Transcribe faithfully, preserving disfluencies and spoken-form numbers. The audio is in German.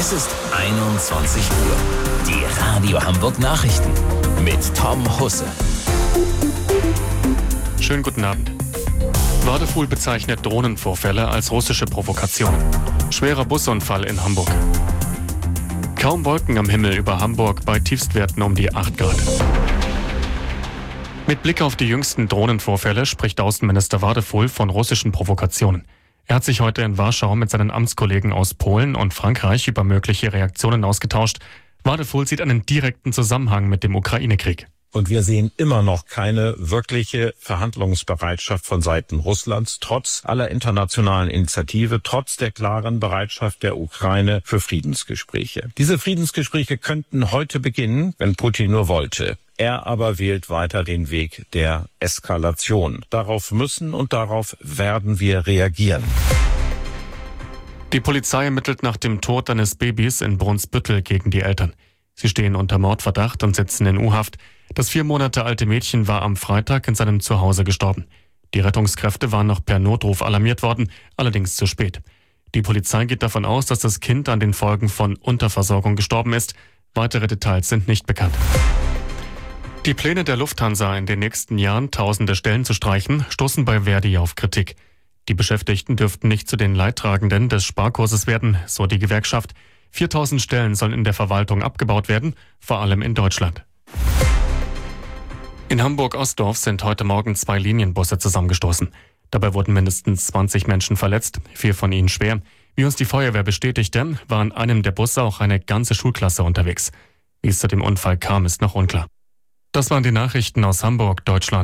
Es ist einundzwanzig Uhr. Die Radio Hamburg Nachrichten mit Tom Husse. Schönen guten Abend. Wadefuhl bezeichnet Drohnenvorfälle als russische Provokation. Schwerer Busunfall in Hamburg. Kaum Wolken am Himmel über Hamburg bei Tiefstwerten um die acht Grad. Mit Blick auf die jüngsten Drohnenvorfälle spricht Außenminister Wadefuhl von russischen Provokationen. Er hat sich heute in Warschau mit seinen Amtskollegen aus Polen und Frankreich über mögliche Reaktionen ausgetauscht. Wadefuhl sieht einen direkten Zusammenhang mit dem Ukraine-Krieg. Und wir sehen immer noch keine wirkliche Verhandlungsbereitschaft von Seiten Russlands, trotz aller internationalen Initiative, trotz der klaren Bereitschaft der Ukraine für Friedensgespräche. Diese Friedensgespräche könnten heute beginnen, wenn Putin nur wollte. Er aber wählt weiter den Weg der Eskalation. Darauf müssen und darauf werden wir reagieren. Die Polizei ermittelt nach dem Tod eines Babys in Brunsbüttel gegen die Eltern. Sie stehen unter Mordverdacht und sitzen in U-Haft. Das vier Monate alte Mädchen war am Freitag in seinem Zuhause gestorben. Die Rettungskräfte waren noch per Notruf alarmiert worden, allerdings zu spät. Die Polizei geht davon aus, dass das Kind an den Folgen von Unterversorgung gestorben ist. Weitere Details sind nicht bekannt. Die Pläne der Lufthansa, in den nächsten Jahren tausende Stellen zu streichen, stoßen bei Verdi auf Kritik. Die Beschäftigten dürften nicht zu den Leidtragenden des Sparkurses werden, so die Gewerkschaft. viertausend Stellen sollen in der Verwaltung abgebaut werden, vor allem in Deutschland. In Hamburg-Ostdorf sind heute Morgen zwei Linienbusse zusammengestoßen. Dabei wurden mindestens zwanzig Menschen verletzt, vier von ihnen schwer. Wie uns die Feuerwehr bestätigte, war in einem der Busse auch eine ganze Schulklasse unterwegs. Wie es zu dem Unfall kam, ist noch unklar. Das waren die Nachrichten aus Hamburg, Deutschland.